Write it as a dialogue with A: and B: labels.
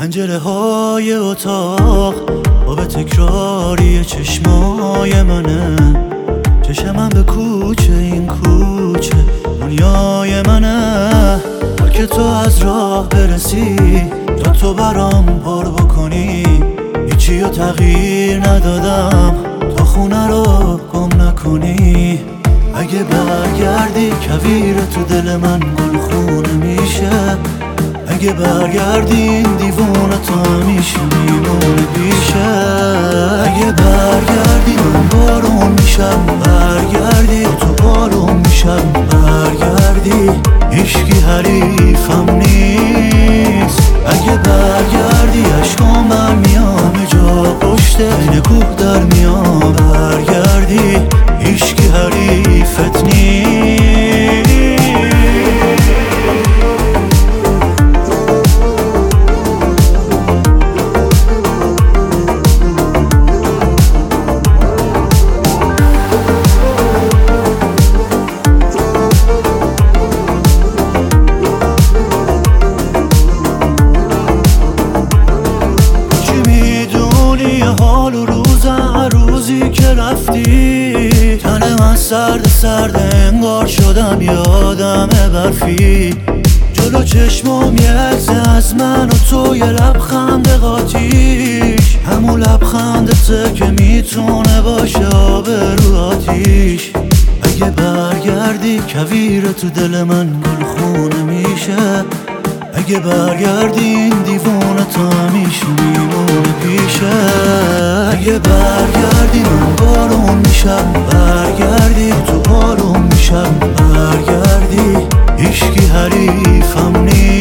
A: پنجره های اتاق با تکراری چشمای منه، چشمم به کوچه، این کوچه دنیای منه. هر که تو از راه برسی تا تو برام پر بکنی، هیچی رو تغییر ندادم تا خونه رو گم نکنی. اگه برگردی کویر تو دل من گل خونه میشه، اگه برگردی این دیوونه تا همیشه میمونه پیشه. اگه برگردی من بارون میشم، برگردی تو بارون میشم، برگردی هیچکی حریفم نیست. اگه برگردی عشقام برمیام جا پشت این کوه در میام، برگردی هیچکی حریفت نیست. حال و روزی که رفتی تن من سرد انگار شدم یادم برفی. جلو چشمام یه عکس از من و تو، یه لبخند قاطیش، همون لبخندته که میتونه باشه آب رو آتیش. اگه برگردی کویر تو دل من گل خونه میشه، اگه برگردی این دیوونه تا همیشه میمونه پیشه. اگه برگردی من بارون میشم، برگردی تو بارون میشم، برگردی هیچکی حریفم نیست.